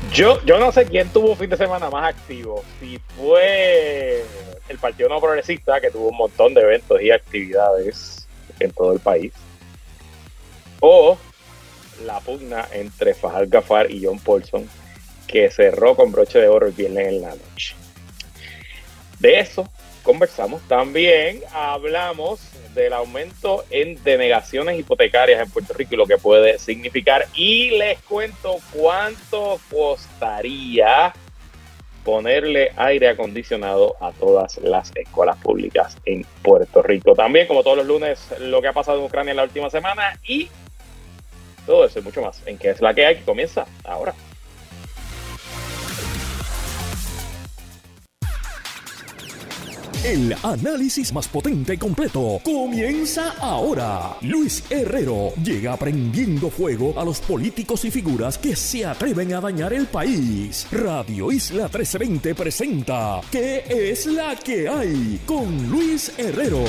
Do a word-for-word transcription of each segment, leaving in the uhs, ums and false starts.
Yo, yo no sé quién tuvo un fin de semana más activo. Si fue el Partido No Progresista, que tuvo un montón de eventos y actividades en todo el país, o la pugna entre Fahad Ghaffar y John Paulson, que cerró con broche de oro el viernes en la noche. De eso conversamos. También hablamos del aumento en denegaciones hipotecarias en Puerto Rico y lo que puede significar. Y les cuento cuánto costaría ponerle aire acondicionado a todas las escuelas públicas en Puerto Rico. También, como todos los lunes, lo que ha pasado en Ucrania en la última semana y todo eso y mucho más en ¿Qué es la que hay? Que comienza ahora. El análisis más potente y completo comienza ahora. Luis Herrero llega prendiendo fuego a los políticos y figuras que se atreven a dañar el país. Radio Isla trece veinte presenta ¿Qué es la que hay? Con Luis Herrero.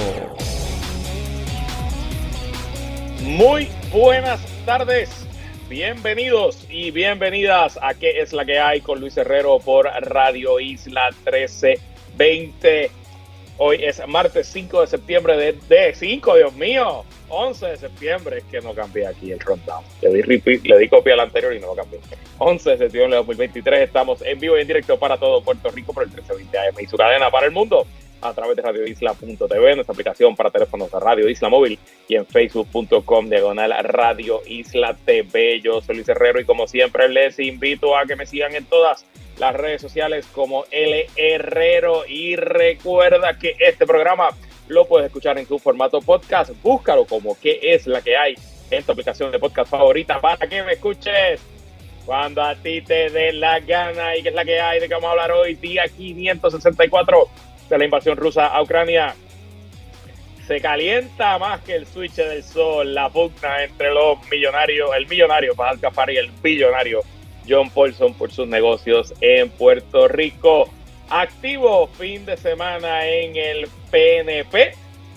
Muy buenas tardes. Bienvenidos y bienvenidas a ¿Qué es la que hay? Con Luis Herrero por Radio Isla trece veinte. Hoy es martes cinco de septiembre de, de cinco, Dios mío, once de septiembre, es que no cambié aquí el rundown. Le di repeat, le di copia al anterior y no lo cambié. once de septiembre de dos mil veintitrés, estamos en vivo y en directo para todo Puerto Rico por el trece veinte A M y su cadena para el mundo a través de radio isla punto t v, nuestra aplicación para teléfonos de Radio Isla Móvil y en facebook punto com diagonal Radio Isla T V. Yo soy Luis Herrero y como siempre les invito a que me sigan en todas las redes sociales como L Herrero y recuerda que este programa lo puedes escuchar en su formato podcast. Búscalo como ¿Qué es la que hay? En tu aplicación de podcast favorita para que me escuches cuando a ti te dé la gana. ¿Y qué es la que hay? ¿De qué vamos a hablar hoy? Día quinientos sesenta y cuatro de la invasión rusa a Ucrania. Se calienta más que el switch del sol la pugna entre los millonarios, el millonario Fahad Ghaffar y el billonario John Paulson por sus negocios en Puerto Rico. Activo fin de semana en el P N P.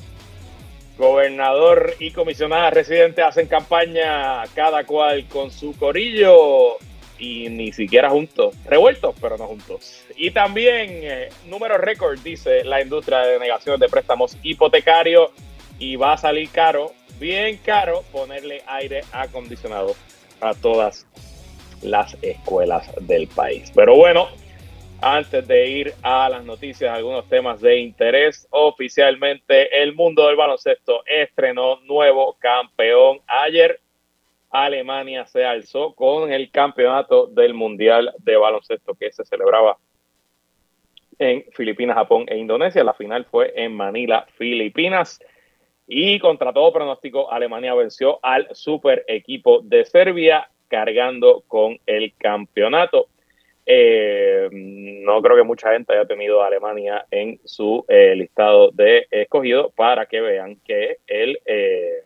Gobernador y comisionada residente hacen campaña cada cual con su corillo y ni siquiera juntos, revueltos pero no juntos. Y también eh, número récord, dice la industria de denegaciones de préstamos hipotecarios, y va a salir caro, bien caro, ponerle aire acondicionado a todas las escuelas del país. Pero bueno, antes de ir a las noticias, algunos temas de interés. Oficialmente el mundo del baloncesto estrenó nuevo campeón. Ayer Alemania se alzó con el campeonato del Mundial de Baloncesto que se celebraba en Filipinas, Japón e Indonesia. La final fue en Manila, Filipinas. Y contra todo pronóstico, Alemania venció al super equipo de Serbia, cargando con el campeonato. Eh, no creo que mucha gente haya tenido a Alemania en su eh, listado de escogido, para que vean que el, eh,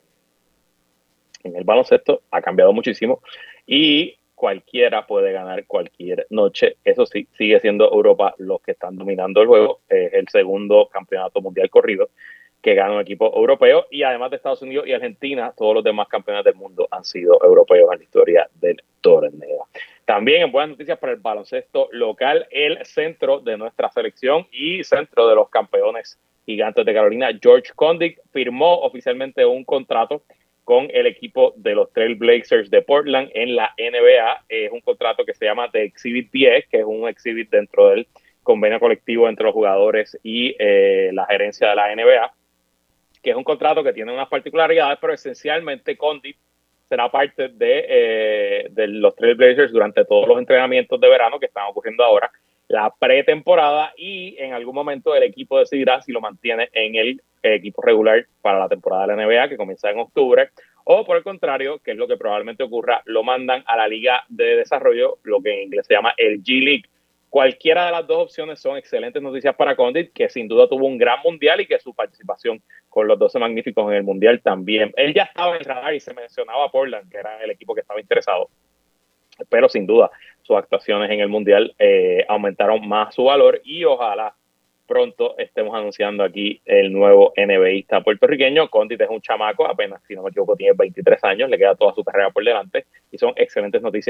en el baloncesto ha cambiado muchísimo y cualquiera puede ganar cualquier noche. Eso sí, sigue siendo Europa los que están dominando el juego. Es el segundo campeonato mundial corrido que gana un equipo europeo, y además de Estados Unidos y Argentina, todos los demás campeones del mundo han sido europeos en la historia del torneo. También en buenas noticias para el baloncesto local, el centro de nuestra selección y centro de los campeones Gigantes de Carolina, George Kondick, firmó oficialmente un contrato con el equipo de los Trail Blazers de Portland en la N B A. Es un contrato que se llama The Exhibit diez, que es un exhibit dentro del convenio colectivo entre los jugadores y eh, la gerencia de la N B A, que es un contrato que tiene unas particularidades, pero esencialmente Kondick será parte de, eh, de los Trail Blazers durante todos los entrenamientos de verano que están ocurriendo ahora, la pretemporada, y en algún momento el equipo decidirá si lo mantiene en el equipo regular para la temporada de la N B A que comienza en octubre, o por el contrario, que es lo que probablemente ocurra, lo mandan a la Liga de Desarrollo, lo que en inglés se llama el G-League. Cualquiera de las dos opciones son excelentes noticias para Kondick, que sin duda tuvo un gran mundial y que su participación con los doce magníficos en el mundial también. Él ya estaba en el radar y se mencionaba a Portland, que era el equipo que estaba interesado, pero sin duda sus actuaciones en el mundial eh, aumentaron más su valor, y ojalá pronto estemos anunciando aquí el nuevo NBAista puertorriqueño. Kondick es un chamaco, apenas, si no me equivoco, tiene veintitrés años, le queda toda su carrera por delante y son excelentes noticias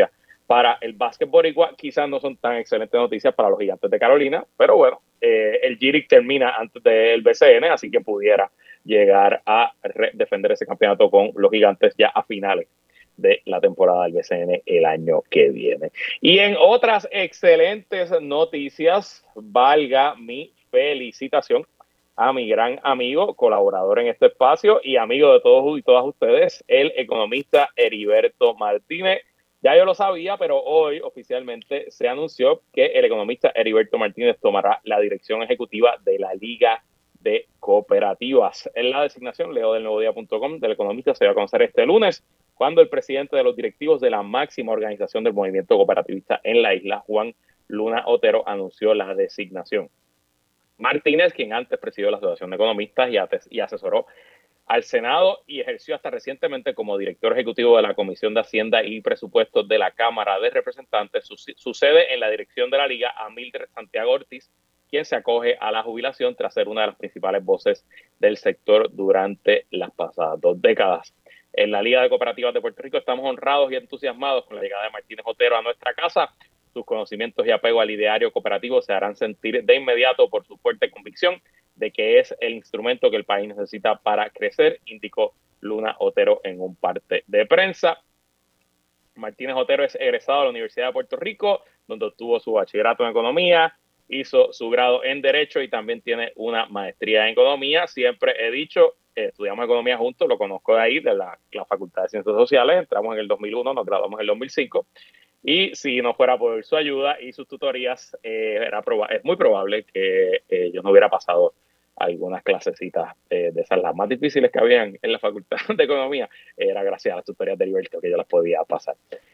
Para el básquet boricua quizás no son tan excelentes noticias para los Gigantes de Carolina, pero bueno, eh, el G-League termina antes del B C N, así que pudiera llegar a defender ese campeonato con los Gigantes ya a finales de la temporada del B C N el año que viene. Y en otras excelentes noticias, valga mi felicitación a mi gran amigo, colaborador en este espacio y amigo de todos y todas ustedes, el economista Heriberto Martínez. Ya yo lo sabía, pero hoy oficialmente se anunció que el economista Heriberto Martínez tomará la dirección ejecutiva de la Liga de Cooperativas. En la designación, leo del nuevo día punto com, del economista se va a conocer este lunes, cuando el presidente de los directivos de la máxima organización del movimiento cooperativista en la isla, Juan Luna Otero, anunció la designación. Martínez, quien antes presidió la Asociación de Economistas y asesoró al Senado y ejerció hasta recientemente como director ejecutivo de la Comisión de Hacienda y Presupuestos de la Cámara de Representantes, sucede en la dirección de la Liga a Mildred Santiago Ortiz, quien se acoge a la jubilación tras ser una de las principales voces del sector durante las pasadas dos décadas. En la Liga de Cooperativas de Puerto Rico estamos honrados y entusiasmados con la llegada de Martínez Otero a nuestra casa. Sus conocimientos y apego al ideario cooperativo se harán sentir de inmediato por su fuerte convicción de que es el instrumento que el país necesita para crecer, indicó Luna Otero en un parte de prensa. Martínez Otero es egresado de la Universidad de Puerto Rico, donde obtuvo su bachillerato en economía, hizo su grado en Derecho y también tiene una maestría en Economía. Siempre he dicho, eh, estudiamos Economía juntos, lo conozco de ahí, de la, la Facultad de Ciencias Sociales, entramos en el dos mil uno, nos graduamos en el dos mil cinco. Y si no fuera por su ayuda y sus tutorías, eh, era proba- es muy probable que eh, yo no hubiera pasado algunas clasecitas eh, de esas, las más difíciles que habían en la Facultad de Economía. Era gracias a las tutorías de Heriberto que yo las podía pasar.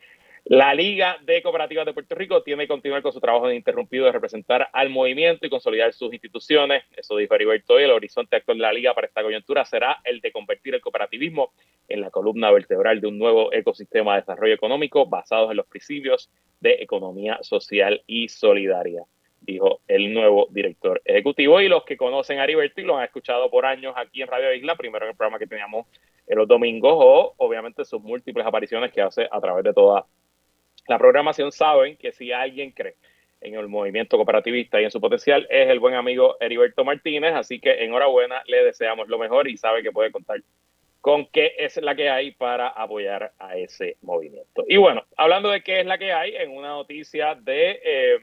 La Liga de Cooperativas de Puerto Rico tiene que continuar con su trabajo ininterrumpido de representar al movimiento y consolidar sus instituciones. Eso dijo Heriberto hoy. El horizonte actual de la Liga para esta coyuntura será el de convertir el cooperativismo en la columna vertebral de un nuevo ecosistema de desarrollo económico basados en los principios de economía social y solidaria, dijo el nuevo director ejecutivo. Y los que conocen a Heriberto y lo han escuchado por años aquí en Radio Isla, primero en el programa que teníamos en los domingos o obviamente sus múltiples apariciones que hace a través de toda la programación, saben que si alguien cree en el movimiento cooperativista y en su potencial es el buen amigo Heriberto Martínez, así que enhorabuena, le deseamos lo mejor y sabe que puede contar con qué es la que hay para apoyar a ese movimiento. Y bueno, hablando de qué es la que hay, en una noticia de eh,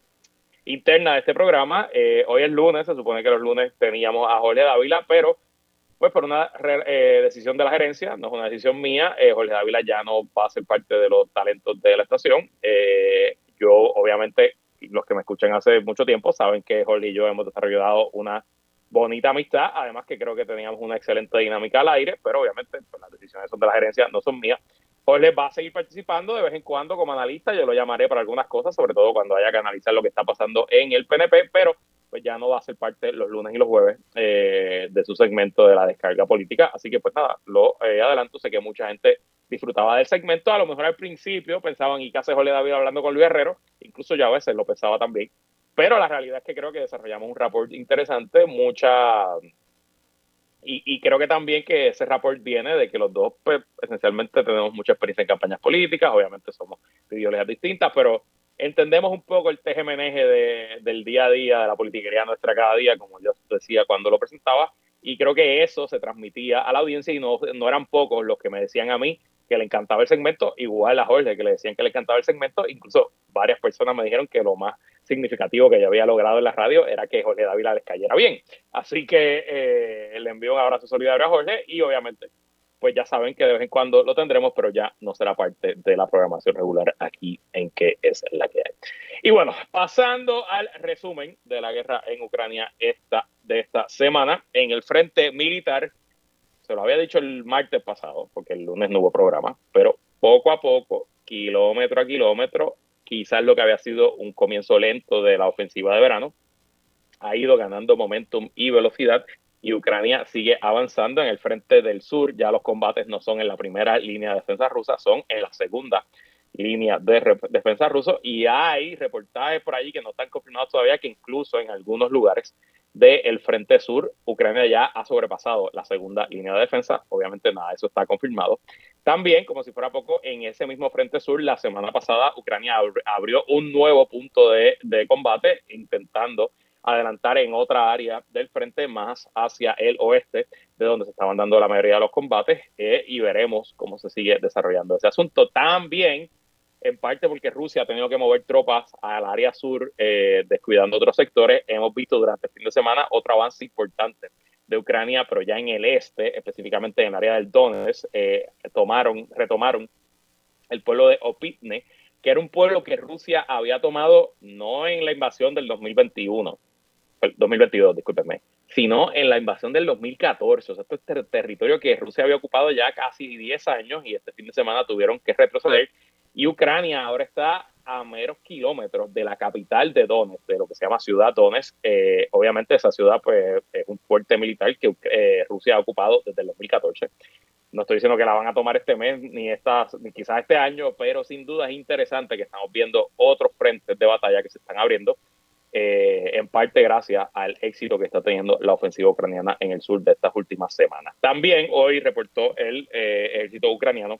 interna de este programa, eh, hoy es lunes, se supone que los lunes teníamos a Jorge Dávila, pero pues por una eh, decisión de la gerencia, no es una decisión mía, eh, Jorge Dávila ya no va a ser parte de los talentos de la estación. Eh, yo, obviamente, los que me escuchan hace mucho tiempo saben que Jorge y yo hemos desarrollado una bonita amistad, además que creo que teníamos una excelente dinámica al aire, pero obviamente pues, las decisiones son de la gerencia, no son mías. Jorge va a seguir participando de vez en cuando como analista, yo lo llamaré para algunas cosas, sobre todo cuando haya que analizar lo que está pasando en el P N P, pero pues ya no va a ser parte los lunes y los jueves eh, de su segmento de la descarga política. Así que pues nada, lo eh, adelanto. Sé que mucha gente disfrutaba del segmento. A lo mejor al principio pensaban, ¿y qué hace Jorge David hablando con Luis Herrero? Incluso yo a veces lo pensaba también. Pero la realidad es que creo que desarrollamos un rapport interesante, mucha... Y, y creo que también que ese rapport viene de que los dos pues, esencialmente tenemos mucha experiencia en campañas políticas. Obviamente somos de ideologías distintas, pero entendemos un poco el teje-meneje de, del día a día, de la politiquería nuestra cada día, como yo decía cuando lo presentaba, y creo que eso se transmitía a la audiencia y no, no eran pocos los que me decían a mí que le encantaba el segmento, igual a Jorge, que le decían que le encantaba el segmento, incluso varias personas me dijeron que lo más significativo que yo había logrado en la radio era que Jorge Dávila les cayera bien. Así que eh, le envío un abrazo solidario a Jorge y obviamente pues ya saben que de vez en cuando lo tendremos, pero ya no será parte de la programación regular aquí en que es la que hay. Y bueno, pasando al resumen de la guerra en Ucrania esta, de esta semana, en el frente militar, se lo había dicho el martes pasado, porque el lunes no hubo programa, pero poco a poco, kilómetro a kilómetro, quizás lo que había sido un comienzo lento de la ofensiva de verano, ha ido ganando momentum y velocidad, y Ucrania sigue avanzando en el frente del sur. Ya los combates no son en la primera línea de defensa rusa, son en la segunda línea de re- defensa ruso, y hay reportajes por allí que no están confirmados todavía que incluso en algunos lugares del frente sur, Ucrania ya ha sobrepasado la segunda línea de defensa. Obviamente nada de eso está confirmado. También, como si fuera poco, en ese mismo frente sur, la semana pasada Ucrania abrió un nuevo punto de, de combate, intentando adelantar en otra área del frente más hacia el oeste, de donde se estaban dando la mayoría de los combates, eh, y veremos cómo se sigue desarrollando ese asunto. También, en parte porque Rusia ha tenido que mover tropas al área sur, eh, descuidando otros sectores, hemos visto durante el fin de semana otro avance importante de Ucrania, pero ya en el este, específicamente en el área del Donetsk, eh, tomaron, retomaron el pueblo de Opitne, que era un pueblo que Rusia había tomado no en la invasión del dos mil veintiuno, dos mil veintidós, discúlpenme, sino en la invasión del dos mil catorce. O sea, esto es ter territorio que Rusia había ocupado ya casi diez años y este fin de semana tuvieron que retroceder. Y Ucrania ahora está a meros kilómetros de la capital de Donetsk, de lo que se llama Ciudad Donetsk. Eh, obviamente esa ciudad pues, es un fuerte militar que eh, Rusia ha ocupado desde el dos mil catorce. No estoy diciendo que la van a tomar este mes, ni, esta, ni quizás este año, pero sin duda es interesante que estamos viendo otros frentes de batalla que se están abriendo, eh, en parte gracias al éxito que está teniendo la ofensiva ucraniana en el sur de estas últimas semanas. También hoy reportó el eh, ejército ucraniano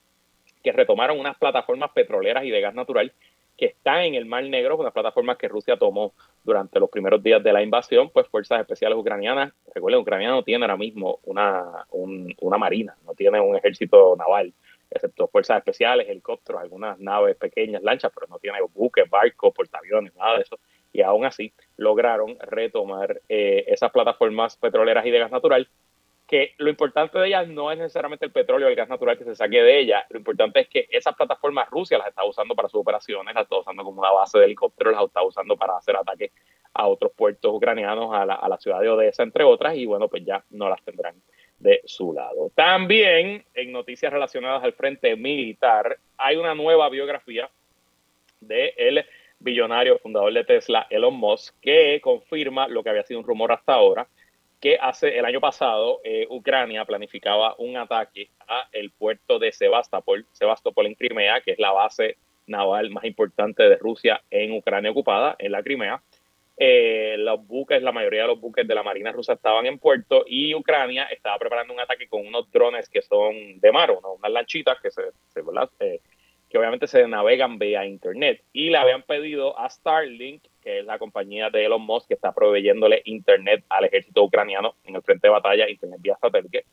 que retomaron unas plataformas petroleras y de gas natural que están en el Mar Negro, unas plataformas que Rusia tomó durante los primeros días de la invasión. Pues fuerzas especiales ucranianas, recuerden, Ucrania no tiene ahora mismo una, un, una marina, no tiene un ejército naval, excepto fuerzas especiales, helicópteros, algunas naves pequeñas, lanchas, pero no tiene buques, barcos, portaaviones, nada de eso. Y aún así lograron retomar eh, esas plataformas petroleras y de gas natural, que lo importante de ellas no es necesariamente el petróleo o el gas natural que se saque de ellas. Lo importante es que esas plataformas Rusia las está usando para sus operaciones, las está usando como una base de helicópteros, las está usando para hacer ataques a otros puertos ucranianos, a la, a la ciudad de Odessa, entre otras, y bueno, pues ya no las tendrán de su lado. También, en noticias relacionadas al frente militar, hay una nueva biografía de el billonario fundador de Tesla, Elon Musk, que confirma lo que había sido un rumor hasta ahora, que hace el año pasado eh, Ucrania planificaba un ataque a el puerto de Sebastopol, Sebastopol en Crimea, que es la base naval más importante de Rusia en Ucrania ocupada, en la Crimea. Eh, los buques, la mayoría de los buques de la Marina rusa estaban en puerto, y Ucrania estaba preparando un ataque con unos drones que son de mar, ¿no? Unas lanchitas que se, se eh, que obviamente se navegan vía internet, y le habían pedido a Starlink, que es la compañía de Elon Musk que está proveyéndole internet al ejército ucraniano en el frente de batalla, internet vía satélite,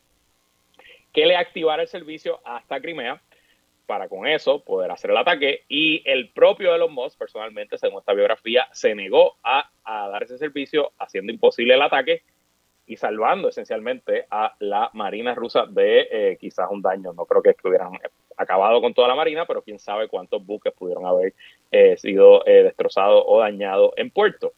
que le activara el servicio hasta Crimea para con eso poder hacer el ataque. Y el propio Elon Musk, personalmente, según esta biografía, se negó a, a dar ese servicio, haciendo imposible el ataque y salvando esencialmente a la Marina rusa de eh, quizás un daño. No creo que hubieran acabado con toda la Marina, pero quién sabe cuántos buques pudieron haber eh, sido eh, destrozados o dañados en puerto.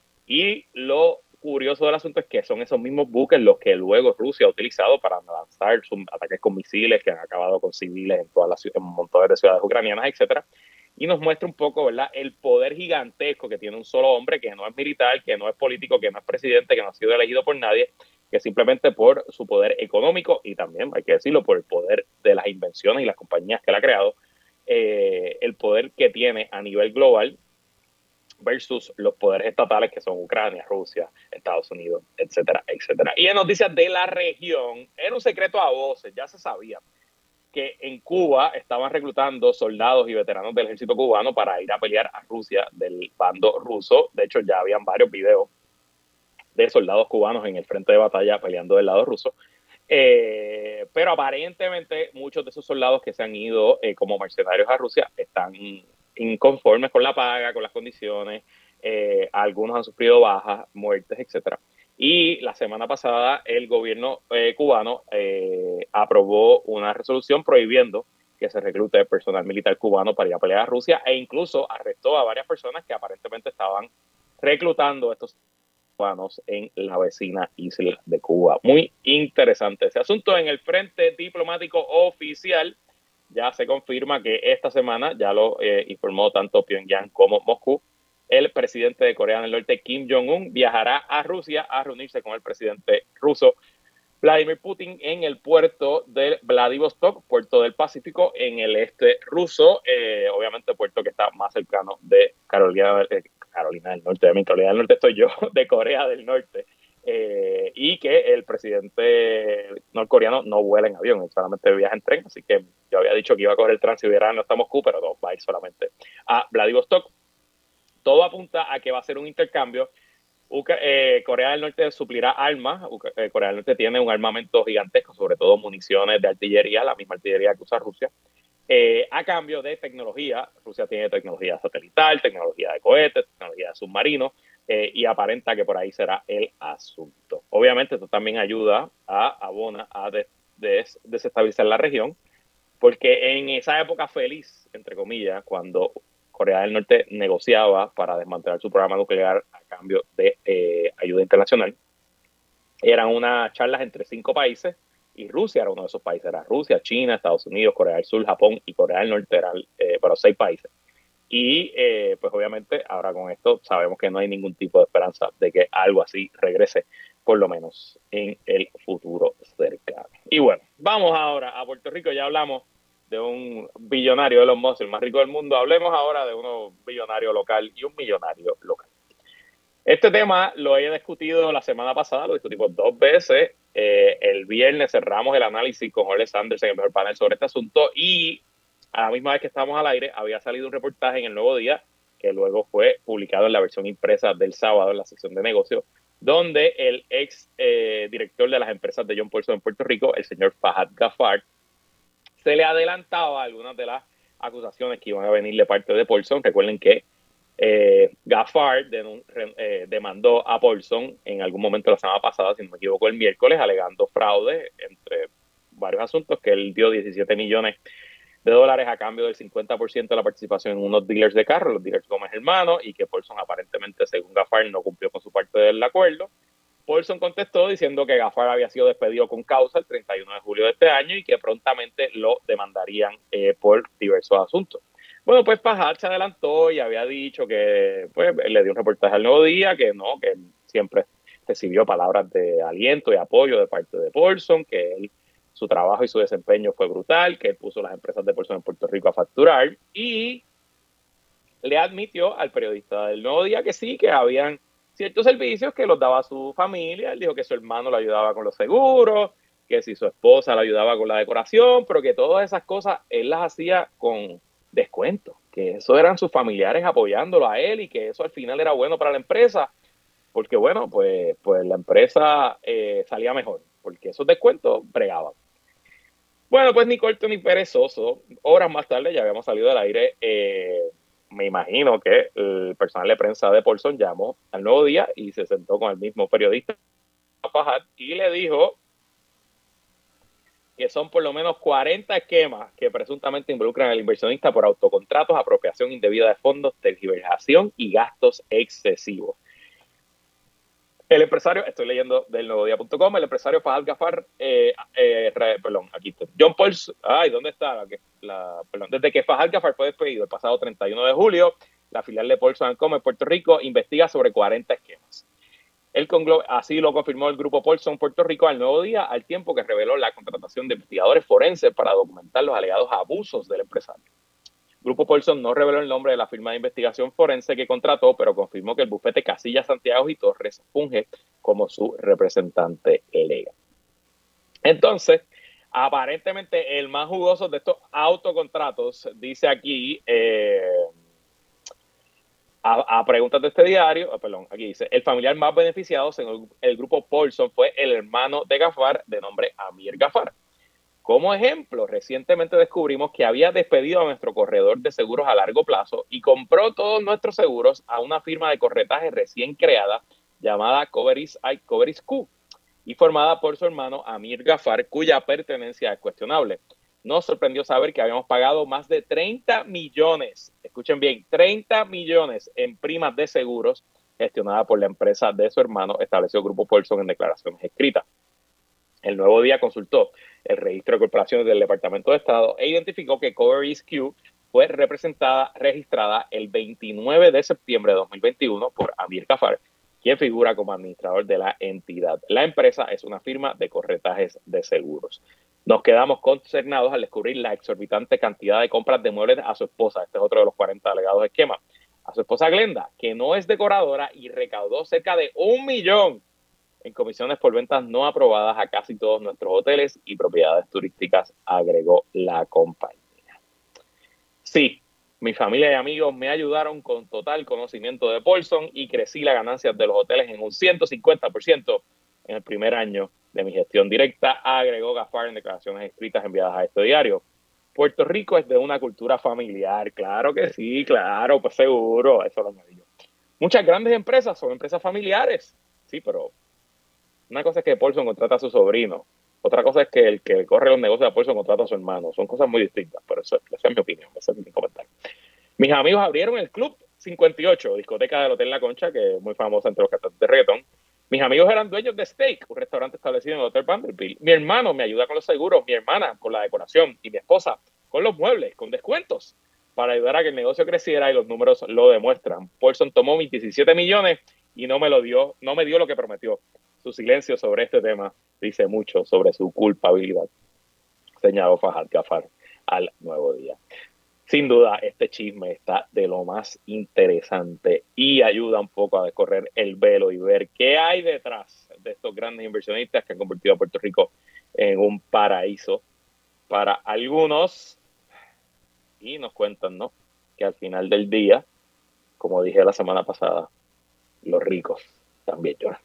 Y lo curioso del asunto es que son esos mismos buques los que luego Rusia ha utilizado para lanzar sus ataques con misiles que han acabado con civiles en todas las en montones de ciudades ucranianas, etcétera. Y nos muestra un poco, ¿verdad?, el poder gigantesco que tiene un solo hombre, que no es militar, que no es político, que no es presidente, que no ha sido elegido por nadie, que simplemente por su poder económico y también, hay que decirlo, por el poder de las invenciones y las compañías que él ha creado, eh, el poder que tiene a nivel global versus los poderes estatales que son Ucrania, Rusia, Estados Unidos, etcétera, etcétera. Y en noticias de la región, era un secreto a voces, ya se sabía que en Cuba estaban reclutando soldados y veteranos del ejército cubano para ir a pelear a Rusia del bando ruso. De hecho, ya habían varios videos de soldados cubanos en el frente de batalla peleando del lado ruso. Eh, pero aparentemente muchos de esos soldados que se han ido eh, como mercenarios a Rusia están inconformes con la paga, con las condiciones. Eh, algunos han sufrido bajas, muertes, etcétera. Y la semana pasada el gobierno eh, cubano eh, aprobó una resolución prohibiendo que se reclute personal militar cubano para ir a pelear a Rusia, e incluso arrestó a varias personas que aparentemente estaban reclutando a estos cubanos en la vecina isla de Cuba. Muy interesante ese asunto. En el frente diplomático oficial ya se confirma que esta semana, ya lo eh, informó tanto Pyongyang como Moscú, el presidente de Corea del Norte, Kim Jong-un, viajará a Rusia a reunirse con el presidente ruso Vladimir Putin en el puerto de Vladivostok, puerto del Pacífico, en el este ruso, eh, obviamente puerto que está más cercano de Carolina, eh, Carolina del Norte, de mi Carolina del Norte estoy yo, de Corea del Norte, eh, y que el presidente norcoreano no vuela en avión, solamente viaja en tren, así que yo había dicho que iba a coger el Transiberiano hasta Moscú, pero no, va a ir solamente a Vladivostok. Todo apunta a que va a ser un intercambio. Uca, eh, Corea del Norte suplirá armas. Uca, eh, Corea del Norte tiene un armamento gigantesco, sobre todo municiones de artillería, la misma artillería que usa Rusia, eh, a cambio de tecnología. Rusia tiene tecnología satelital, tecnología de cohetes, tecnología de submarinos, eh, y aparenta que por ahí será el asunto. Obviamente esto también ayuda a abona a des, des, desestabilizar la región, porque en esa época feliz, entre comillas, cuando Corea del Norte negociaba para desmantelar su programa nuclear a cambio de eh, ayuda internacional, eran unas charlas entre cinco países y Rusia era uno de esos países. Era Rusia, China, Estados Unidos, Corea del Sur, Japón y Corea del Norte eran, eh, pero seis países. Y eh, pues obviamente ahora con esto sabemos que no hay ningún tipo de esperanza de que algo así regrese, por lo menos en el futuro cercano. Y bueno, vamos ahora a Puerto Rico. Ya hablamos de un billonario de los Musk, el más rico del mundo. Hablemos ahora de uno billonario local y un millonario local. Este tema lo he discutido la semana pasada, lo discutimos dos veces. Eh, el viernes cerramos el análisis con Jorge Sanders en el mejor panel sobre este asunto y a la misma vez que estábamos al aire había salido un reportaje en El Nuevo Día que luego fue publicado en la versión impresa del sábado en la sección de negocios, donde el ex eh, director de las empresas de John Paulson en Puerto Rico, el señor Fahad Ghaffar, se le adelantaba algunas de las acusaciones que iban a venir de parte de Paulson. Recuerden que eh, Ghaffar de, eh, demandó a Paulson en algún momento la semana pasada, si no me equivoco, el miércoles, alegando fraude entre varios asuntos, que él dio diecisiete millones de dólares a cambio del cincuenta por ciento de la participación en unos dealers de carros, los dealers Gómez Hermanos, y que Paulson aparentemente, según Ghaffar, no cumplió con su parte del acuerdo. Paulson contestó diciendo que Ghaffar había sido despedido con causa el treinta y uno de julio de este año y que prontamente lo demandarían eh, por diversos asuntos. Bueno, pues Fahad se adelantó y había dicho que pues, le dio un reportaje al Nuevo Día, que no, que él siempre recibió palabras de aliento y apoyo de parte de Paulson, que él, su trabajo y su desempeño fue brutal, que él puso las empresas de Paulson en Puerto Rico a facturar, y le admitió al periodista del Nuevo Día que sí, que habían ciertos servicios que los daba a su familia. Él dijo que su hermano lo ayudaba con los seguros, que si su esposa lo ayudaba con la decoración, pero que todas esas cosas él las hacía con descuento, que eso eran sus familiares apoyándolo a él y que eso al final era bueno para la empresa, porque bueno, pues, pues la empresa eh, salía mejor, porque esos descuentos bregaban. Bueno, pues ni corto ni perezoso, horas más tarde ya habíamos salido al aire. eh, me imagino que el personal de prensa de Paulson llamó al Nuevo Día y se sentó con el mismo periodista Fahad y le dijo que son por lo menos cuarenta esquemas que presuntamente involucran al inversionista por autocontratos, apropiación indebida de fondos, tergiversación y gastos excesivos. El empresario, estoy leyendo del nuevo día punto com, el empresario Fahad Ghaffar, eh, eh, perdón, aquí está, John Paulson, ay, ¿dónde está? La, perdón, desde que Fahad Ghaffar fue despedido el pasado treinta y uno de julio, la filial de Paulson and Co en Puerto Rico investiga sobre cuarenta esquemas. El conglo- así lo confirmó el grupo Paulson Puerto Rico al Nuevo Día, al tiempo que reveló la contratación de investigadores forenses para documentar los alegados abusos del empresario. El grupo Paulson no reveló el nombre de la firma de investigación forense que contrató, pero confirmó que el bufete Casillas, Santiago y Torres funge como su representante legal. Entonces, aparentemente el más jugoso de estos autocontratos, dice aquí, eh, A, a preguntas de este diario, oh, perdón, aquí dice, el familiar más beneficiado según el grupo Paulson fue el hermano de Ghaffar de nombre Amir Ghaffar. Como ejemplo, recientemente descubrimos que había despedido a nuestro corredor de seguros a largo plazo y compró todos nuestros seguros a una firma de corretaje recién creada llamada Coveris I Coveris Q y formada por su hermano Amir Ghaffar, cuya pertenencia es cuestionable. Nos sorprendió saber que habíamos pagado más de treinta millones, escuchen bien, treinta millones en primas de seguros gestionada por la empresa de su hermano, estableció el grupo Paulson en declaraciones escritas. El Nuevo Día consultó el registro de corporaciones del Departamento de Estado e identificó que Coveris Q fue representada, registrada el veintinueve de septiembre de dos mil veintiuno por Amir Ghaffar quien figura como administrador de la entidad. La empresa es una firma de corretajes de seguros. Nos quedamos consternados al descubrir la exorbitante cantidad de compras de muebles a su esposa. Este es otro de los cuarenta alegados de esquema. A su esposa Glenda, que no es decoradora y recaudó cerca de un millón en comisiones por ventas no aprobadas a casi todos nuestros hoteles y propiedades turísticas, agregó la compañía. Sí, mi familia y amigos me ayudaron con total conocimiento de Paulson y crecí las ganancias de los hoteles en un ciento cincuenta por ciento en el primer año de mi gestión directa, agregó Gaffar en declaraciones escritas enviadas a este diario. Puerto Rico es de una cultura familiar, claro que sí, claro, pues seguro, eso lo añadí yo. Muchas grandes empresas son empresas familiares, sí, pero una cosa es que Paulson contrata a su sobrino, otra cosa es que el que corre los negocios de Paulson contrata a su hermano, son cosas muy distintas, pero eso, esa es mi opinión, ese es mi comentario. Mis amigos abrieron el Club cincuenta y ocho, discoteca del Hotel La Concha, que es muy famosa entre los cantantes de reggaetón. Mis amigos eran dueños de Steak, un restaurante establecido en el Hotel Vanderbilt. Mi hermano me ayuda con los seguros, mi hermana con la decoración y mi esposa con los muebles, con descuentos, para ayudar a que el negocio creciera y los números lo demuestran. Paulson tomó mis diecisiete millones y no me lo dio, no me dio lo que prometió. Su silencio sobre este tema dice mucho sobre su culpabilidad, señaló Fahad Gaffar al Nuevo Día. Sin duda, este chisme está de lo más interesante y ayuda un poco a descorrer el velo y ver qué hay detrás de estos grandes inversionistas que han convertido a Puerto Rico en un paraíso para algunos. Y nos cuentan, ¿no?, que al final del día, como dije la semana pasada, los ricos también lloran.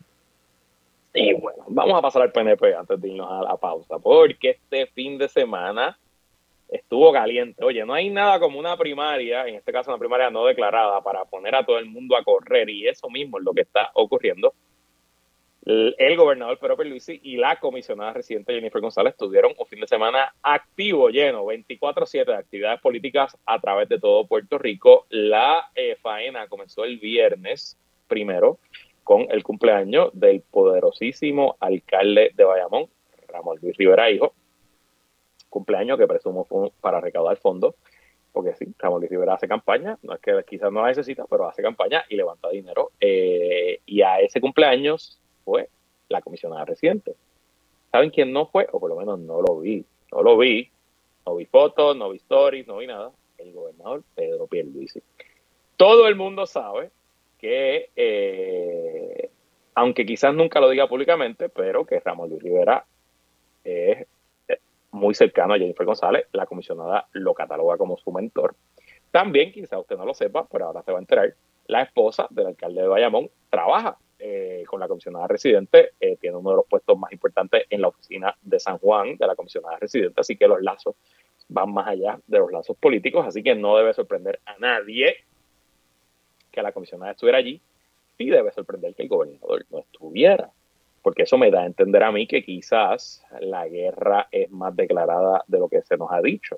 Y bueno, vamos a pasar al P N P antes de irnos a la pausa, porque este fin de semana estuvo caliente. Oye, no hay nada como una primaria, en este caso una primaria no declarada, para poner a todo el mundo a correr, y eso mismo es lo que está ocurriendo. El, el gobernador Pedro Pierluisi y la comisionada residente Jennifer González tuvieron un fin de semana activo, lleno, veinticuatro siete de actividades políticas a través de todo Puerto Rico. La eh, faena comenzó el viernes primero con el cumpleaños del poderosísimo alcalde de Bayamón, Ramón Luis Rivera Hijo. Cumpleaños que presumo fue para recaudar fondos, porque sí, Ramón Luis Rivera hace campaña, no es que quizás no la necesita, pero hace campaña y levanta dinero. Eh, y a ese cumpleaños fue la comisionada residente. ¿Saben quién no fue? O por lo menos no lo vi. No lo vi. No vi fotos, no vi stories, no vi nada. El gobernador Pedro Pierluisi. Todo el mundo sabe que, eh, aunque quizás nunca lo diga públicamente, pero que Ramón Luis Rivera es muy cercano a Jennifer González. La comisionada lo cataloga como su mentor. También, quizás usted no lo sepa, pero ahora se va a enterar, la esposa del alcalde de Bayamón trabaja eh, con la comisionada residente, eh, tiene uno de los puestos más importantes en la oficina de San Juan de la comisionada residente, así que los lazos van más allá de los lazos políticos, así que no debe sorprender a nadie que la comisionada estuviera allí. Sí debe sorprender que el gobernador no estuviera, porque eso me da a entender a mí que quizás la guerra es más declarada de lo que se nos ha dicho.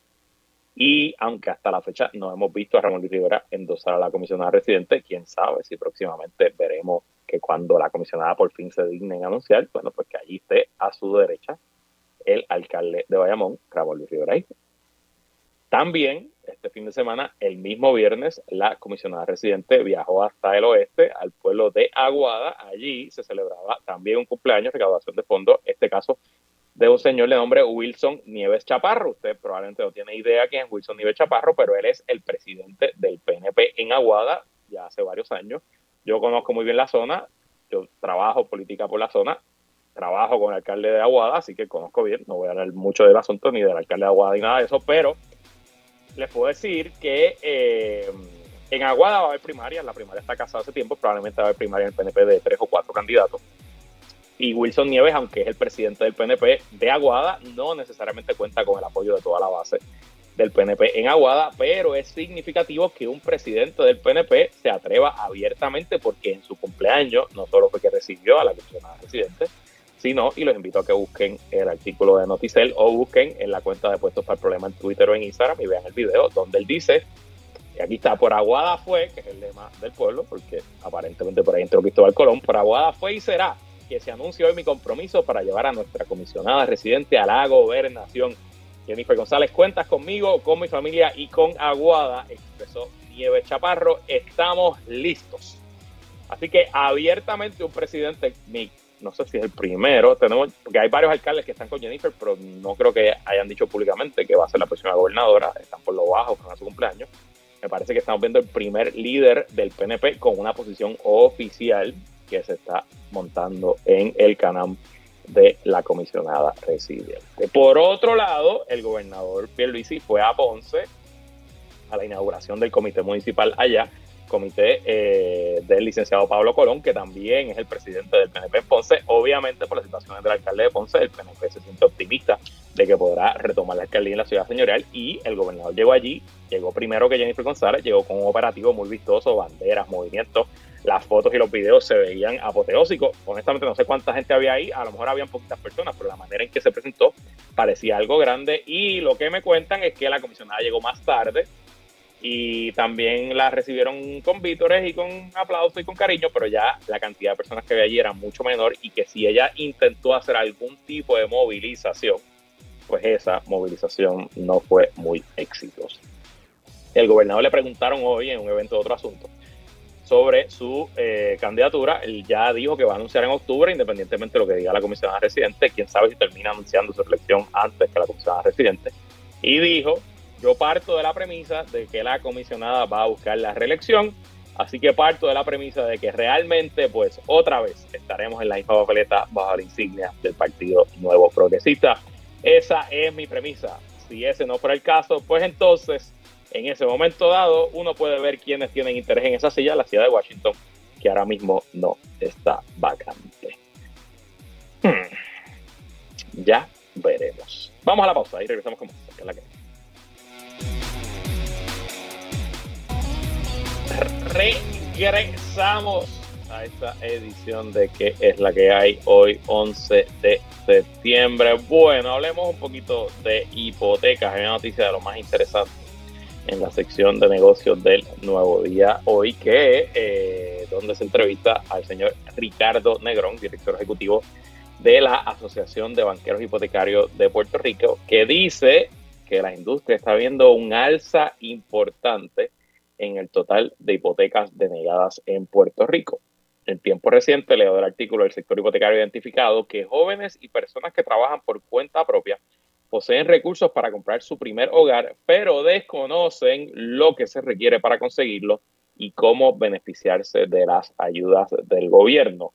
Y aunque hasta la fecha no hemos visto a Ramón Luis Rivera endosar a la comisionada residente, quién sabe si próximamente veremos que cuando la comisionada por fin se digne en anunciar, bueno, pues que allí esté a su derecha el alcalde de Bayamón, Ramón Luis Rivera Hijo. También, este fin de semana, el mismo viernes, la comisionada residente viajó hasta el oeste, al pueblo de Aguada. Allí se celebraba también un cumpleaños, recaudación de fondos, este caso de un señor de nombre Wilson Nieves Chaparro. Usted probablemente no tiene idea quién es Wilson Nieves Chaparro, pero él es el presidente del P N P en Aguada ya hace varios años. Yo conozco muy bien la zona, yo trabajo política por la zona, trabajo con el alcalde de Aguada, así que conozco bien, no voy a hablar mucho del asunto ni del alcalde de Aguada ni nada de eso, pero les puedo decir que eh, en Aguada va a haber primarias, la primaria está casada hace tiempo, probablemente va a haber primaria en el P N P de tres o cuatro candidatos. Y Wilson Nieves, aunque es el presidente del P N P de Aguada, no necesariamente cuenta con el apoyo de toda la base del P N P en Aguada, pero es significativo que un presidente del P N P se atreva abiertamente, porque en su cumpleaños no solo fue que recibió a la comisionada residente, sino, y los invito a que busquen el artículo de Noticel o busquen en la cuenta de Puestos para el Problema en Twitter o en Instagram y vean el video donde él dice, y aquí está, por Aguada fue, que es el lema del pueblo, porque aparentemente por ahí entró Cristóbal Colón, por Aguada fue y será que se anuncia hoy mi compromiso para llevar a nuestra comisionada residente a la gobernación. Jennifer González, cuentas conmigo, con mi familia y con Aguada, expresó Nieves Chaparro. Estamos listos Así que abiertamente un presidente, no sé si es el primero, tenemos, porque hay varios alcaldes que están con Jennifer, pero no creo que hayan dicho públicamente que va a ser la próxima gobernadora, están por lo bajo con su cumpleaños. Me parece que estamos viendo el primer líder del P N P con una posición oficial que se está montando en el canal de la comisionada residente. Por otro lado, el gobernador Pierluisi fue a Ponce a la inauguración del comité municipal allá, comité eh, del licenciado Pablo Colón, que también es el presidente del P N P en Ponce. Obviamente, por las situaciones del alcalde de Ponce, el P N P se siente optimista de que podrá retomar la alcaldía en la ciudad señorial, y el gobernador llegó allí, llegó primero que Jennifer González, llegó con un operativo muy vistoso, banderas, movimientos, las fotos y los videos se veían apoteósicos. Honestamente no sé cuánta gente había ahí, a lo mejor habían poquitas personas, pero la manera en que se presentó parecía algo grande, y lo que me cuentan es que la comisionada llegó más tarde, y también la recibieron con vítores y con aplausos y con cariño, pero ya la cantidad de personas que había allí era mucho menor, y que si ella intentó hacer algún tipo de movilización, pues esa movilización no fue muy exitosa. El gobernador le preguntaron hoy en un evento de otro asunto sobre su eh, candidatura. Él ya dijo que va a anunciar en octubre, independientemente de lo que diga la comisionada residente. Quién sabe si termina anunciando su elección antes que la comisionada residente. Y dijo: yo parto de la premisa de que la comisionada va a buscar la reelección, así que parto de la premisa de que realmente, pues, otra vez estaremos en la misma papeleta bajo la insignia del Partido Nuevo Progresista. Esa es mi premisa. Si ese no fuera el caso, pues entonces, en ese momento dado, uno puede ver quiénes tienen interés en esa silla, la ciudad de Washington, que ahora mismo no está vacante. Hmm. Ya veremos. Vamos a la pausa y regresamos con más, que es la que regresamos a esta edición de ¿Qué es la que hay? Hoy once de septiembre. Bueno, hablemos un poquito de hipotecas. Hay una noticia de lo más interesante en la sección de negocios del Nuevo Día hoy, que eh, donde se entrevista al señor Ricardo Negrón, director ejecutivo de la Asociación de Banqueros Hipotecarios de Puerto Rico, que dice que la industria está viendo un alza importante en el total de hipotecas denegadas en Puerto Rico. En tiempo reciente, leo del artículo del sector hipotecario identificado que jóvenes y personas que trabajan por cuenta propia poseen recursos para comprar su primer hogar, pero desconocen lo que se requiere para conseguirlo y cómo beneficiarse de las ayudas del gobierno.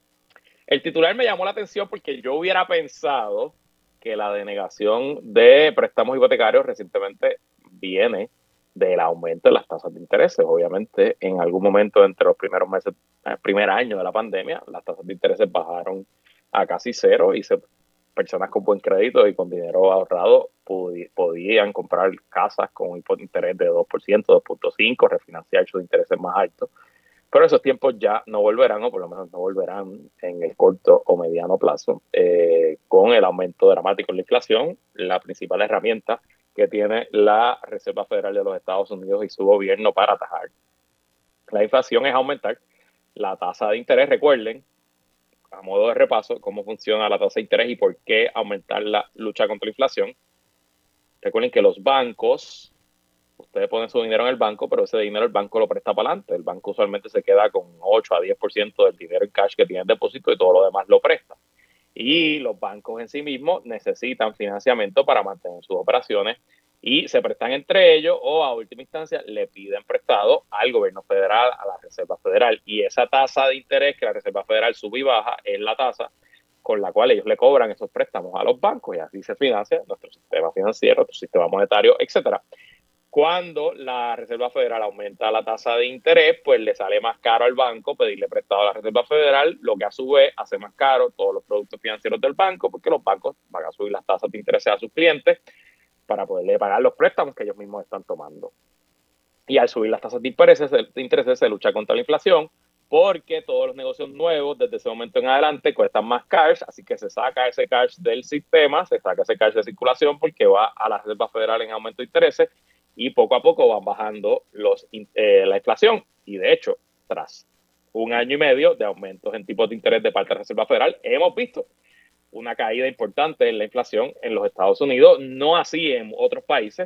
El titular me llamó la atención porque yo hubiera pensado que la denegación de préstamos hipotecarios recientemente viene del aumento de las tasas de intereses. Obviamente, en algún momento entre los primeros meses, el primer año de la pandemia, las tasas de intereses bajaron a casi cero y se, personas con buen crédito y con dinero ahorrado pudi, podían comprar casas con un interés de dos por ciento, dos punto cinco por ciento, refinanciar sus intereses más altos. Pero esos tiempos ya no volverán, o por lo menos no volverán en el corto o mediano plazo, eh, con el aumento dramático de la inflación, la principal herramienta que tiene la Reserva Federal de los Estados Unidos y su gobierno para atajar la inflación es aumentar la tasa de interés. Recuerden, a modo de repaso, cómo funciona la tasa de interés y por qué aumentar la lucha contra la inflación. Recuerden que los bancos, ustedes ponen su dinero en el banco, pero ese dinero el banco lo presta para adelante. El banco usualmente se queda con ocho a diez por ciento del dinero en cash que tiene en depósito y todo lo demás lo presta. Y los bancos en sí mismos necesitan financiamiento para mantener sus operaciones y se prestan entre ellos, o a última instancia le piden prestado al gobierno federal, a la Reserva Federal. Y esa tasa de interés que la Reserva Federal sube y baja es la tasa con la cual ellos le cobran esos préstamos a los bancos, y así se financia nuestro sistema financiero, nuestro sistema monetario, etcétera. Cuando la Reserva Federal aumenta la tasa de interés, pues le sale más caro al banco pedirle prestado a la Reserva Federal, lo que a su vez hace más caro todos los productos financieros del banco, porque los bancos van a subir las tasas de interés a sus clientes para poderle pagar los préstamos que ellos mismos están tomando. Y al subir las tasas de intereses, de intereses se lucha contra la inflación, porque todos los negocios nuevos desde ese momento en adelante cuestan más cash, así que se saca ese cash del sistema, se saca ese cash de circulación porque va a la Reserva Federal en aumento de intereses, y poco a poco van bajando los, eh, la inflación. Y de hecho, tras un año y medio de aumentos en tipos de interés de parte de la Reserva Federal, hemos visto una caída importante en la inflación en los Estados Unidos, no así en otros países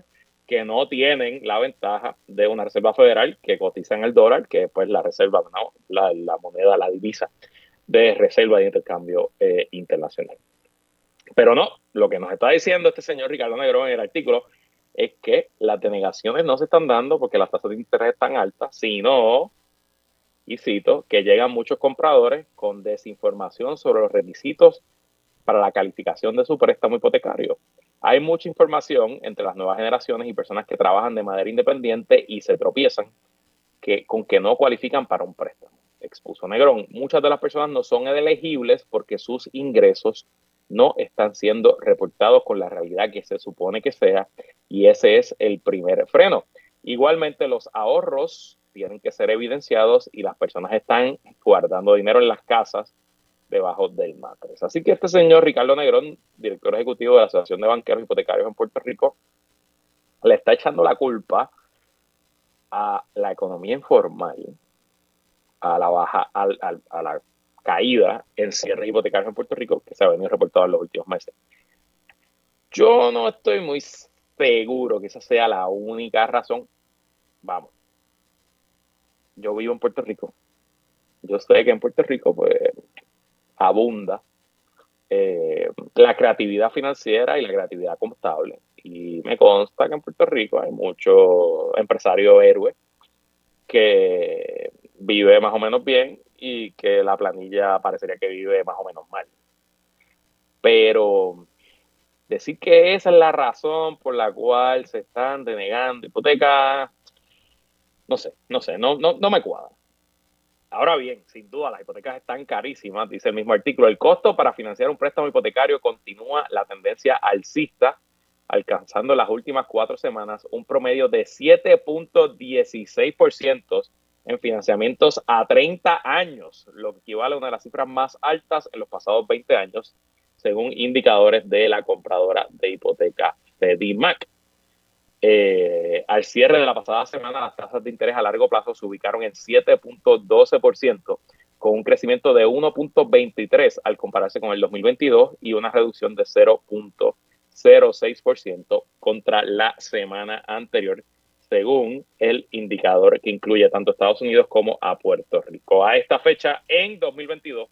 que no tienen la ventaja de una Reserva Federal que cotiza en el dólar, que es pues la reserva, ¿no? la, la moneda, la divisa de reserva de intercambio eh, internacional. Pero no, lo que nos está diciendo este señor Ricardo Negrón en el artículo es que las denegaciones no se están dando porque las tasas de interés están altas, sino, y cito, que llegan muchos compradores con desinformación sobre los requisitos para la calificación de su préstamo hipotecario. Hay mucha información entre las nuevas generaciones y personas que trabajan de manera independiente y se tropiezan que, con que no cualifican para un préstamo. Expuso Negrón. Muchas de las personas no son elegibles porque sus ingresos no están siendo reportados con la realidad que se supone que sea, y ese es el primer freno. Igualmente, los ahorros tienen que ser evidenciados y las personas están guardando dinero en las casas debajo del matriz. Así que este señor Ricardo Negrón, director ejecutivo de la Asociación de Banqueros Hipotecarios en Puerto Rico, le está echando la culpa a la economía informal, a la baja, a, a, a la caída en cierres hipotecarios en Puerto Rico que se ha venido reportado en los últimos meses. Yo no estoy muy seguro que esa sea la única razón. Vamos, yo vivo en Puerto Rico. Yo sé que en Puerto Rico, pues, abunda eh, la creatividad financiera y la creatividad contable. Y me consta que en Puerto Rico hay muchos empresarios héroes que vive más o menos bien y que la planilla parecería que vive más o menos mal. Pero decir que esa es la razón por la cual se están denegando hipotecas, no sé, no sé, no, no, no me cuadra. Ahora bien, sin duda las hipotecas están carísimas, dice el mismo artículo. El costo para financiar un préstamo hipotecario continúa la tendencia alcista, alcanzando en las últimas cuatro semanas un promedio de siete punto dieciséis por ciento en financiamientos a treinta años, lo que equivale a una de las cifras más altas en los pasados veinte años, según indicadores de la compradora de hipoteca FediMac. Eh, al cierre de la pasada semana, las tasas de interés a largo plazo se ubicaron en siete punto doce por ciento, con un crecimiento de uno punto veintitrés al compararse con el dos mil veintidós y una reducción de cero punto cero seis por ciento contra la semana anterior, según el indicador que incluye tanto a Estados Unidos como a Puerto Rico. A esta fecha, en dos mil veintidós,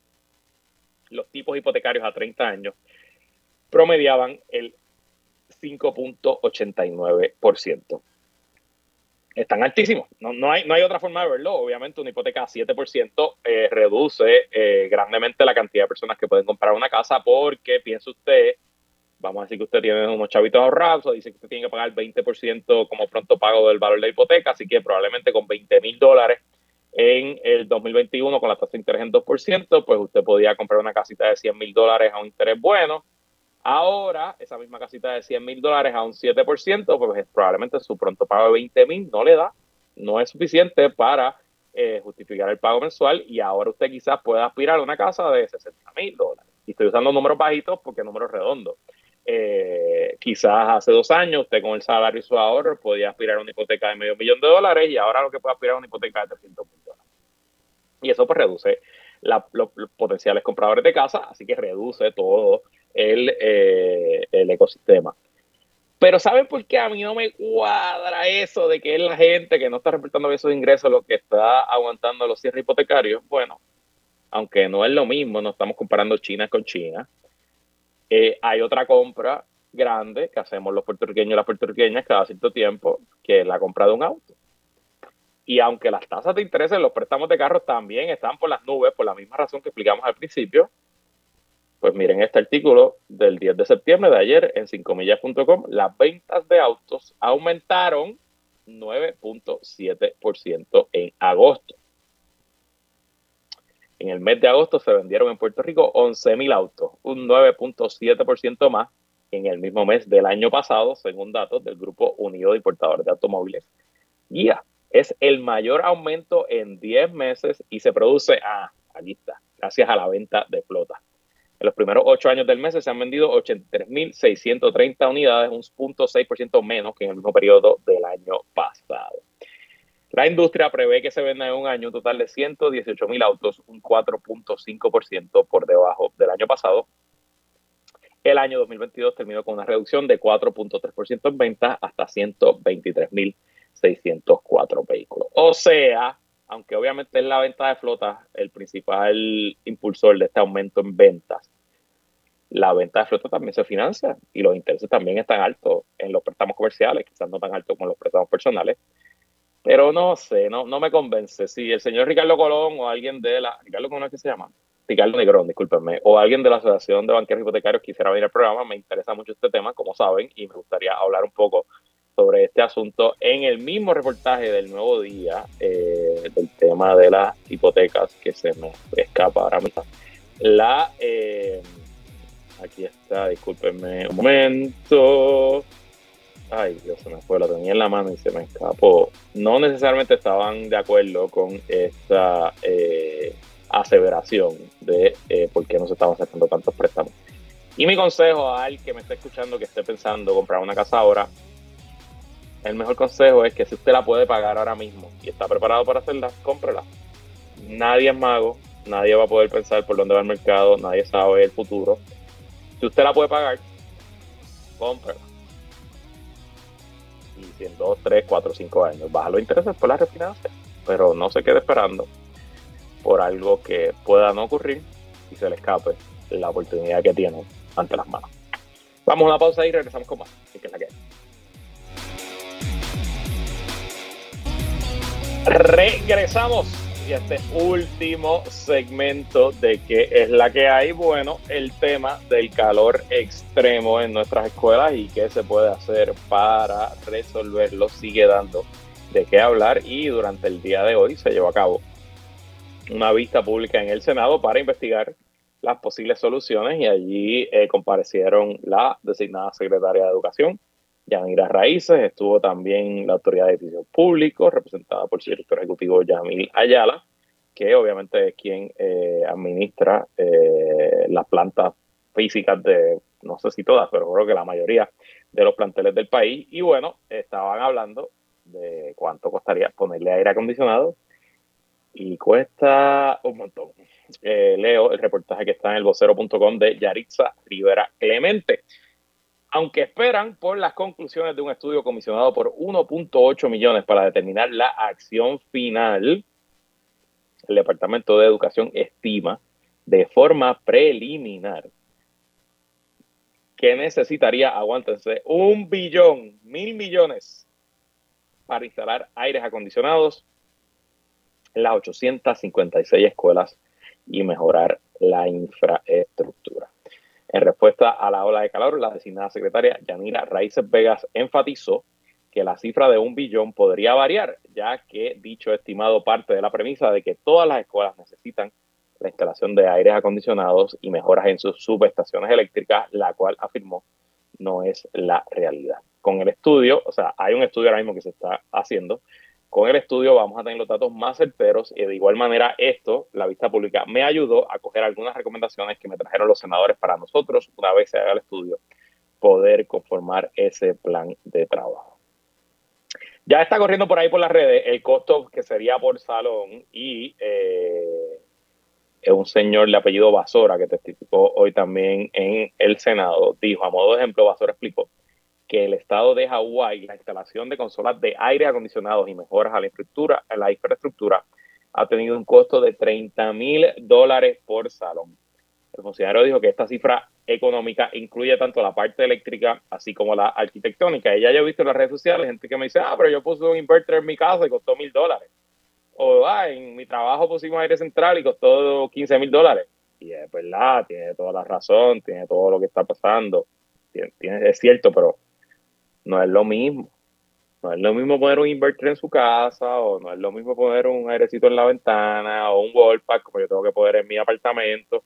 los tipos hipotecarios a treinta años promediaban el cinco punto ochenta y nueve por ciento. Están altísimos. No, no, hay, no hay otra forma de verlo. Obviamente, una hipoteca a siete por ciento eh, reduce eh, grandemente la cantidad de personas que pueden comprar una casa porque, piense usted, vamos a decir que usted tiene unos chavitos ahorrados o dice que usted tiene que pagar veinte por ciento como pronto pago del valor de la hipoteca, así que probablemente con veinte mil dólares en el dos mil veintiuno con la tasa de interés en dos por ciento, pues usted podía comprar una casita de cien mil dólares a un interés bueno. Ahora, esa misma casita de cien mil dólares a un siete por ciento, pues probablemente su pronto pago de veinte mil no le da, no es suficiente para eh, justificar el pago mensual, y ahora usted quizás pueda aspirar a una casa de sesenta mil dólares. Y estoy usando números bajitos porque números redondos. Eh, quizás hace dos años usted con el salario y su ahorro podía aspirar a una hipoteca de medio millón de dólares y ahora lo que puede aspirar a una hipoteca de trescientos mil dólares. Y eso pues reduce la, los, los potenciales compradores de casa, así que reduce todo el, eh, el ecosistema. Pero ¿saben por qué a mí no me cuadra eso de que es la gente que no está reportando bien sus ingresos lo que está aguantando los cierres hipotecarios? Bueno, aunque no es lo mismo, no estamos comparando China con China. Eh, hay otra compra grande que hacemos los puertorriqueños y las puertorriqueñas cada cierto tiempo, que es la compra de un auto. Y aunque las tasas de interés en los préstamos de carros también están por las nubes, por la misma razón que explicamos al principio, pues miren este artículo del diez de septiembre de ayer en cinco millas punto com, las ventas de autos aumentaron nueve punto siete por ciento en agosto. En el mes de agosto se vendieron en Puerto Rico once mil autos, un nueve punto siete por ciento más en el mismo mes del año pasado, según datos del Grupo Unido de Importadores de Automóviles. Guía, es el mayor aumento en diez meses y se produce, ah, aquí está, gracias a la venta de flota. En los primeros ocho años del mes se han vendido ochenta y tres mil seiscientas treinta unidades, un cero punto seis por ciento menos que en el mismo periodo del año pasado. La industria prevé que se venda en un año un total de ciento dieciocho mil autos, un cuatro punto cinco por ciento por debajo del año pasado. El año dos mil veintidós terminó con una reducción de cuatro punto tres por ciento en ventas hasta ciento veintitrés mil seiscientos cuatro vehículos. O sea, aunque obviamente es la venta de flota el principal impulsor de este aumento en ventas, la venta de flota también se financia y los intereses también están altos en los préstamos comerciales, quizás no tan altos como en los préstamos personales. Pero no sé, no, no me convence. Si el señor Ricardo Colón o alguien de la... ¿Ricardo Colón es que se llama? Ricardo Negrón, discúlpenme. O alguien de la Asociación de Banqueros Hipotecarios quisiera venir al programa, me interesa mucho este tema, como saben, y me gustaría hablar un poco sobre este asunto en el mismo reportaje del Nuevo Día, eh, del tema de las hipotecas, que se me escapa ahora mismo. La... Eh, aquí está, discúlpenme un momento... Ay, Dios, se me fue, la tenía en la mano y se me escapó. No necesariamente estaban de acuerdo con esta eh, aseveración de eh, por qué no se estaban sacando tantos préstamos. Y mi consejo al que me esté escuchando, que esté pensando comprar una casa ahora, el mejor consejo es que si usted la puede pagar ahora mismo y está preparado para hacerla, cómprela. Nadie es mago, nadie va a poder pensar por dónde va el mercado, nadie sabe el futuro. Si usted la puede pagar, cómprela. Y si en dos, tres, cuatro, cinco años baja los intereses, pues la refinancia. Pero no se quede esperando por algo que pueda no ocurrir y se le escape la oportunidad que tiene ante las manos. Vamos a una pausa y regresamos con más. Así que es la que hay. Regresamos y este último segmento de que es la que hay. Bueno, el tema del calor extremo en nuestras escuelas y qué se puede hacer para resolverlo sigue dando de qué hablar, y durante el día de hoy se llevó a cabo una vista pública en el Senado para investigar las posibles soluciones, y allí eh, comparecieron la designada secretaria de Educación, Yanira Raíces. Estuvo también la Autoridad de Edificios Públicos, representada por su director ejecutivo Yamil Ayala, que obviamente es quien eh, administra eh, las plantas físicas de, no sé si todas, pero creo que la mayoría de los planteles del país. Y bueno, estaban hablando de cuánto costaría ponerle aire acondicionado, y cuesta un montón. Eh, leo el reportaje que está en el vocero punto com de Yaritza Rivera Clemente. Aunque esperan por las conclusiones de un estudio comisionado por uno punto ocho millones para determinar la acción final, el Departamento de Educación estima de forma preliminar que necesitaría, aguántense, un billón, mil millones para instalar aires acondicionados en las ochocientas cincuenta y seis escuelas y mejorar la infraestructura. En respuesta a la ola de calor, la designada secretaria Yanira Raíces Vegas enfatizó que la cifra de un billón podría variar, ya que dicho estimado parte de la premisa de que todas las escuelas necesitan la instalación de aires acondicionados y mejoras en sus subestaciones eléctricas, la cual afirmó no es la realidad. Con el estudio, o sea, hay un estudio ahora mismo que se está haciendo. Con el estudio vamos a tener los datos más certeros, y de igual manera esto, la vista pública, me ayudó a coger algunas recomendaciones que me trajeron los senadores para nosotros, una vez se haga el estudio, poder conformar ese plan de trabajo. Ya está corriendo por ahí por las redes el costo que sería por salón, y eh, es un señor de apellido Basora que testificó hoy también en el Senado. Dijo, a modo de ejemplo, Basora explicó que el estado de Hawái, la instalación de consolas de aire acondicionados y mejoras a la infraestructura, a la infraestructura ha tenido un costo de treinta mil dólares por salón. El funcionario dijo que esta cifra económica incluye tanto la parte eléctrica así como la arquitectónica. Y ya yo he visto en las redes sociales gente que me dice, ah, pero yo puse un inverter en mi casa y costó mil dólares. O, ah, en mi trabajo pusimos aire central y costó quince mil dólares. Y es verdad, tiene toda la razón, tiene todo lo que está pasando. Tiene, tiene, es cierto, pero no es lo mismo. No es lo mismo poner un inverter en su casa, o no es lo mismo poner un airecito en la ventana, o un wallpack, como yo tengo que poner en mi apartamento,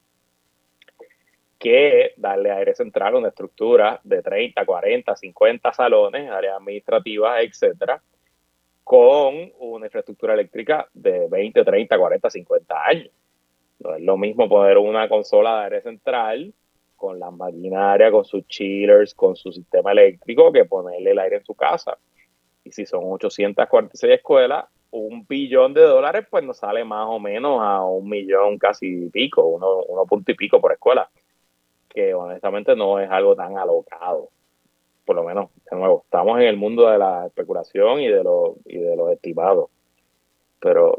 que darle aire central a una estructura de treinta, cuarenta, cincuenta salones, áreas administrativas, etcétera, con una infraestructura eléctrica de veinte, treinta, cuarenta, cincuenta años. No es lo mismo poner una consola de aire central con la maquinaria, con sus chillers, con su sistema eléctrico, que ponerle el aire en su casa. Y si son ochocientas cuarenta y seis escuelas, un billón de dólares, pues nos sale más o menos a un millón casi y pico, uno, uno punto y pico por escuela. que honestamente no es algo tan alocado. Por lo menos, de nuevo, estamos en el mundo de la especulación y de los y de los estimados. Pero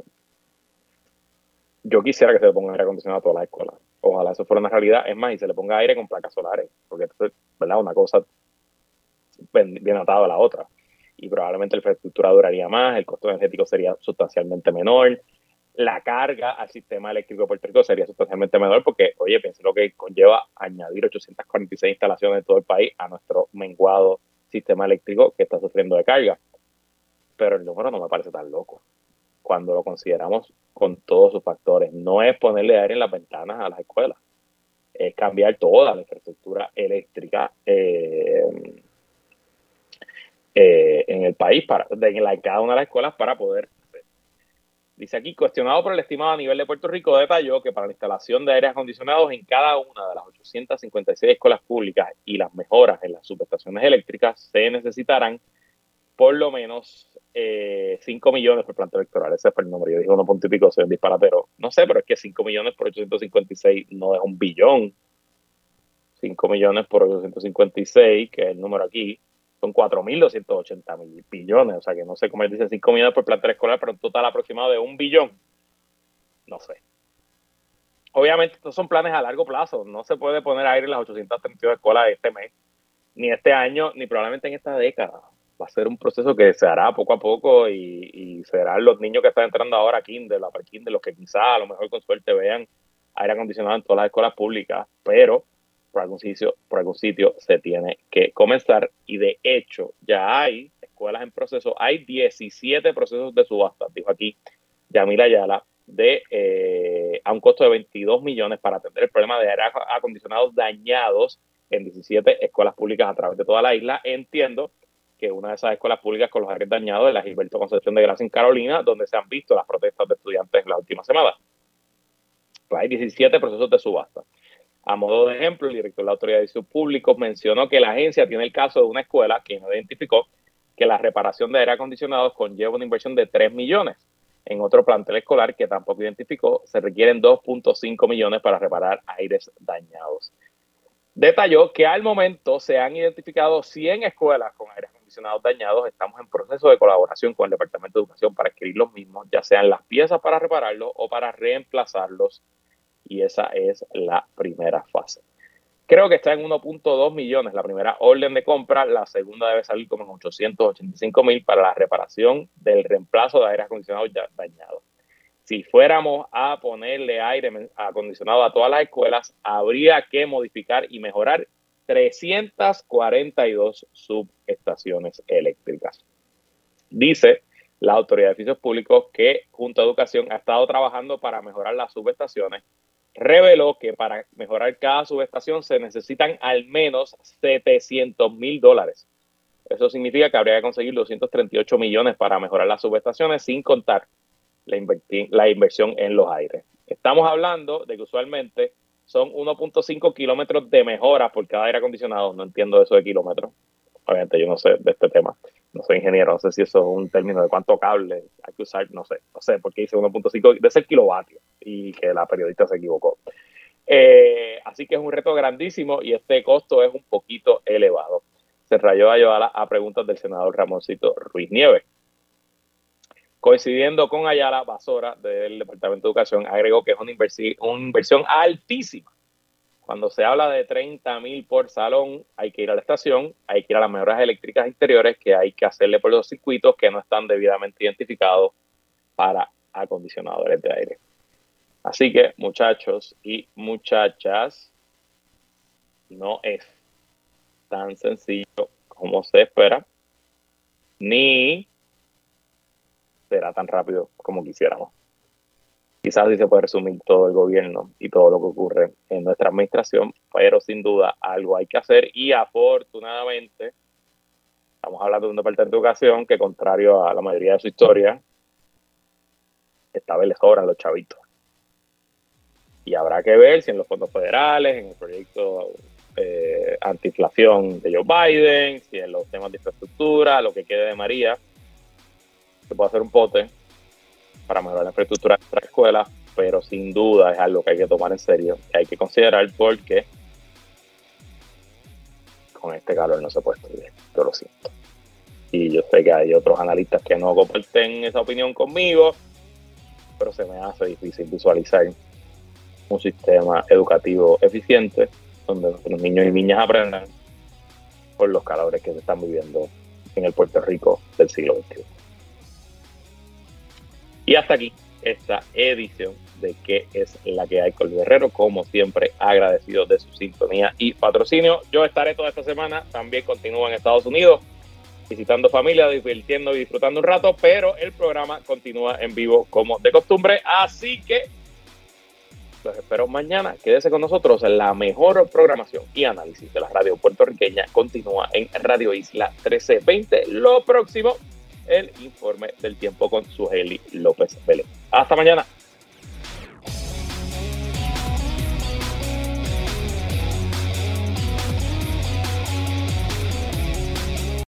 yo quisiera que se le ponga aire acondicionado a todas las escuelas. Ojalá eso fuera una realidad. Es más, y se le ponga aire con placas solares, porque entonces, ¿verdad? Una cosa bien atada a la otra. Y probablemente la infraestructura duraría más, el costo energético sería sustancialmente menor, la carga al sistema eléctrico de Puerto Rico sería sustancialmente menor, porque, oye, piense lo que conlleva añadir ochocientas cuarenta y seis instalaciones en todo el país a nuestro menguado sistema eléctrico que está sufriendo de carga. Pero el número no me parece tan loco cuando lo consideramos con todos sus factores. No es ponerle aire en las ventanas a las escuelas, es cambiar toda la infraestructura eléctrica eh, eh, en el país, para, en la, cada una de las escuelas para poder hacer. Dice aquí, cuestionado por el estimado a nivel de Puerto Rico, detalló que para la instalación de aires acondicionados en cada una de las ochocientas cincuenta y seis escuelas públicas y las mejoras en las subestaciones eléctricas se necesitarán por lo menos eh, cinco millones por planta electoral. Ese fue el número. Yo dije uno punto y pico, soy un disparatero. No sé, pero es que cinco millones por ochocientos cincuenta y seis no es un billón. cinco millones por ochocientos cincuenta y seis, que es el número aquí, son cuatro mil doscientos ochenta mil billones. O sea que no sé cómo él dice cinco millones por planta escolar, pero un total aproximado de un billón. No sé. Obviamente estos son planes a largo plazo. No se puede poner aire en las ochocientas treinta y dos escuelas este mes, ni este año, ni probablemente en esta década. Va a ser un proceso que se hará poco a poco y, y serán los niños que están entrando ahora a Kindle, a pre-Kindle, los que quizás a lo mejor con suerte vean aire acondicionado en todas las escuelas públicas, pero por algún sitio, por algún sitio se tiene que comenzar, y de hecho ya hay escuelas en proceso, hay diecisiete procesos de subasta, dijo aquí Yamil Ayala, de eh, a un costo de veintidós millones para atender el problema de aire acondicionados dañados en diecisiete escuelas públicas a través de toda la isla. Entiendo que una de esas escuelas públicas con los aires dañados es la Gilberto Concepción de Gracia en Carolina, donde se han visto las protestas de estudiantes en las últimas semanas. Pues hay diecisiete procesos de subasta. A modo de ejemplo, el director de la Autoridad de Servicios Públicos mencionó que la agencia tiene el caso de una escuela que no identificó que la reparación de aire acondicionados conlleva una inversión de tres millones. En otro plantel escolar que tampoco identificó, se requieren dos punto cinco millones para reparar aires dañados. Detalló que al momento se han identificado cien escuelas con aires acondicionados dañados. Estamos en proceso de colaboración con el Departamento de Educación para adquirir los mismos, ya sean las piezas para repararlos o para reemplazarlos, y esa es la primera fase. Creo que está en uno punto dos millones la primera orden de compra, la segunda debe salir como en ochocientos ochenta y cinco mil para la reparación del reemplazo de aire acondicionado ya dañado. Si fuéramos a ponerle aire acondicionado a todas las escuelas, habría que modificar y mejorar trescientas cuarenta y dos subestaciones eléctricas. Dice la Autoridad de Edificios Públicos que junto a Educación ha estado trabajando para mejorar las subestaciones. Reveló que para mejorar cada subestación se necesitan al menos setecientos mil dólares. Eso significa que habría que conseguir doscientos treinta y ocho millones para mejorar las subestaciones, sin contar la, la inversión en los aires. Estamos hablando de que usualmente son uno punto cinco kilómetros de mejora por cada aire acondicionado. No entiendo eso de kilómetros. Obviamente yo no sé de este tema. No soy ingeniero, no sé si eso es un término de cuánto cable hay que usar, no sé, no sé, porque dice uno punto cinco, debe ser kilovatios, y que la periodista se equivocó. Eh, así que es un reto grandísimo y este costo es un poquito elevado. Se rayó Ayala a preguntas del senador Ramoncito Ruiz Nieves. Coincidiendo con Ayala, Basora del Departamento de Educación agregó que es una, inversi- una inversión altísima. Cuando se habla de treinta mil por salón, hay que ir a la estación, hay que ir a las mejoras eléctricas interiores, que hay que hacerle por los circuitos que no están debidamente identificados para acondicionadores de aire. Así que, muchachos y muchachas, no es tan sencillo como se espera, ni será tan rápido como quisiéramos. Quizás sí se puede resumir todo el gobierno y todo lo que ocurre en nuestra administración, pero sin duda algo hay que hacer, y afortunadamente estamos hablando de un departamento de educación que, contrario a la mayoría de su historia, esta vez les sobran los chavitos. Y habrá que ver si en los fondos federales, en el proyecto eh, antiinflación de Joe Biden, si en los temas de infraestructura, lo que quede de María, se puede hacer un pote para mejorar la infraestructura de nuestra escuela, pero sin duda es algo que hay que tomar en serio, que hay que considerar, porque con este calor no se puede estar bien, yo lo siento. Y yo sé que hay otros analistas que no comparten esa opinión conmigo, pero se me hace difícil visualizar un sistema educativo eficiente donde nuestros niños y niñas aprendan por los calores que se están viviendo en el Puerto Rico del siglo veintiuno. Y hasta aquí esta edición de ¿Qué es la que hay con Luis Herrero? Como siempre, agradecido de su sintonía y patrocinio. Yo estaré toda esta semana, también continúo en Estados Unidos, visitando familia, divirtiendo y disfrutando un rato, pero el programa continúa en vivo como de costumbre, así que los espero mañana. Quédese con nosotros. La mejor programación y análisis de la radio puertorriqueña continúa en Radio Isla trece veinte. Lo próximo, el informe del tiempo con Suheli López Vélez. Hasta mañana.